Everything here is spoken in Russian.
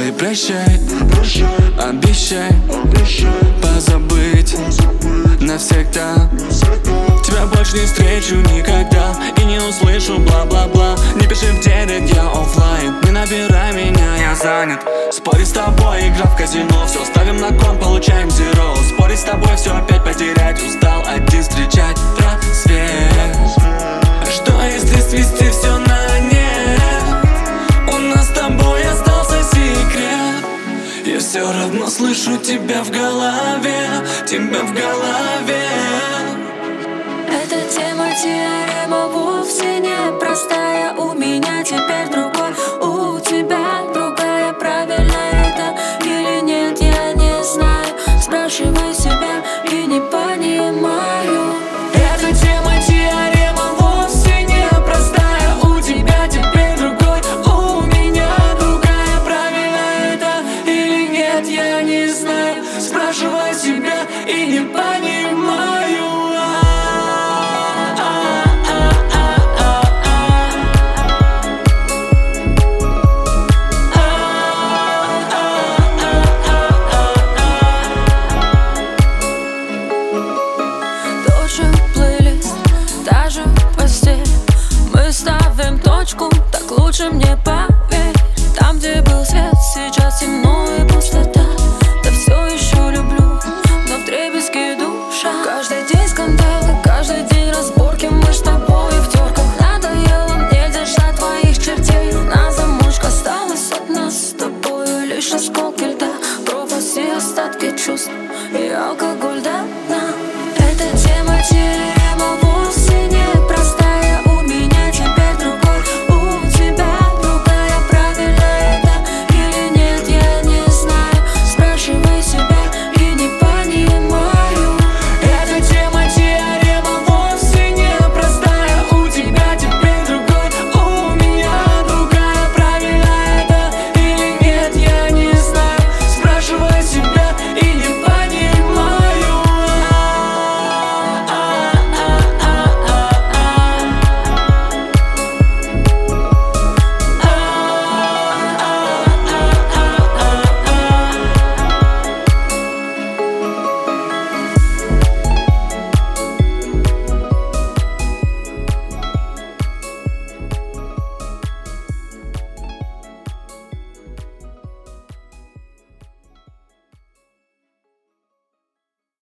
Ой, прощай, обещай позабыть навсегда. Тебя больше не встречу никогда и не услышу бла-бла-бла. Не пиши в директ, я оффлайн, не набирай меня, я занят. Спорить с тобой, игра в казино, все ставим на кон, получаем зеро. Спорить с тобой, все опять потерять, устал один встречать рассвет. Что если свести все на нет? У нас с тобой остался секрет. Я все равно слышу тебя в голове, тебя в голове. Эта тема теорема вовсе не простая. У меня теперь другой, у тебя другая. Правильно это или нет, я не знаю. Спрашивай себя и не понимаю. Эта тема теорема вовсе не простая. У тебя теперь другой, у меня другая. Правильно это или нет, я не знаю. Спрашивай себя и не понимаю. Плейлист, даже постель. Мы ставим точку, так лучше мне поверь. Там, где был свет, сейчас темно.